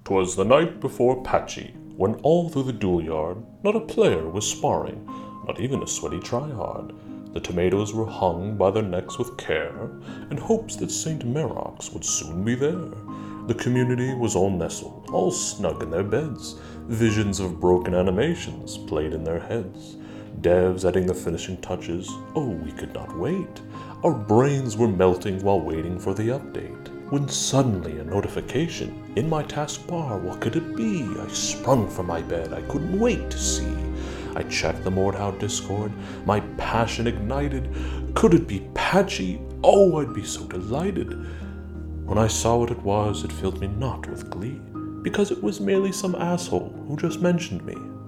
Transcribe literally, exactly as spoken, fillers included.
'Twas the night before Patchy, when all through the duel yard not a player was sparring, not even a sweaty tryhard. The tomatoes were hung by their necks with care, in hopes that Saint Merox would soon be there. The community was all nestled, all snug in their beds. Visions of broken animations played in their heads. Devs adding the finishing touches, oh, we could not wait. Our brains were melting while waiting for the update. When suddenly a notification in my taskbar, what could it be? I sprung from my bed, I couldn't wait to see. I checked the Mordhau Discord, my passion ignited. Could it be Patchy? Oh, I'd be so delighted. When I saw what it was, it filled me not with glee, because it was merely some asshole who just mentioned me.